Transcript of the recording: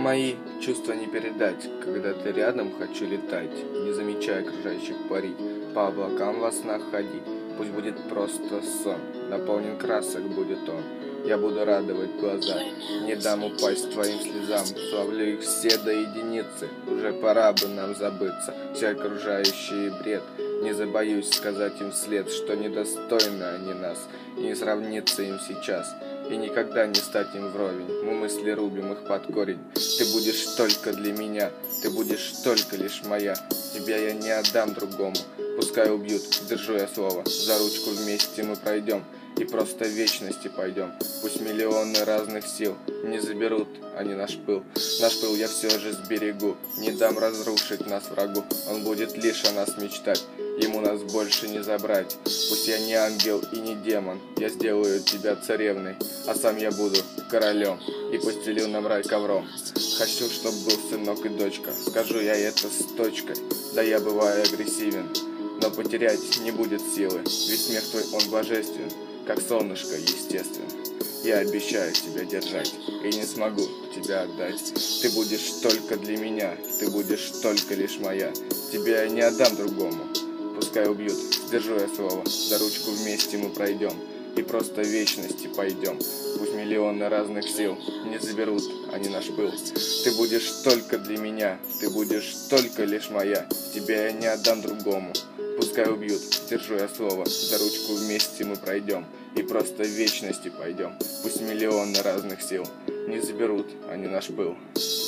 Мои чувства не передать, когда ты рядом, хочу летать, не замечая окружающих парей, по облакам во снах ходить. Пусть будет просто сон, наполнен красок будет он. Я буду радовать глаза, не дам упасть твоим слезам, славлю их все до единицы. Уже пора бы нам забыться, все окружающие бред. Не забоюсь сказать им вслед, что недостойны они нас, и не сравнится им сейчас, и никогда не стать им вровень. Мы мысли рубим их под корень. Ты будешь только для меня, ты будешь только лишь моя. Тебя я не отдам другому, пускай убьют, держу я слово. За ручку вместе мы пройдем и просто в вечности пойдем. Пусть миллионы разных сил не заберут они наш пыл. Наш пыл я все же сберегу, не дам разрушить нас врагу. Он будет лишь о нас мечтать, ему нас больше не забрать. Пусть я не ангел и не демон, я сделаю тебя царевной, а сам я буду королем и постелю нам рай ковром. Хочу, чтоб был сынок и дочка, скажу я это с точкой. Да я бываю агрессивен, но потерять не будет силы, ведь смех твой он божествен, как солнышко естественно. Я обещаю тебя держать и не смогу тебя отдать. Ты будешь только для меня, ты будешь только лишь моя. Тебя я не отдам другому, пускай убьют, сдержу я слово. За ручку вместе мы пройдем и просто в вечности пойдем. Пусть миллионы разных сил не заберут они наш пыл. Ты будешь только для меня, ты будешь только лишь моя. Тебя я не отдам другому, пускай убьют, держу я слово. За ручку вместе мы пройдем и просто в вечности пойдем. Пусть миллионы разных сил не заберут они наш пыл.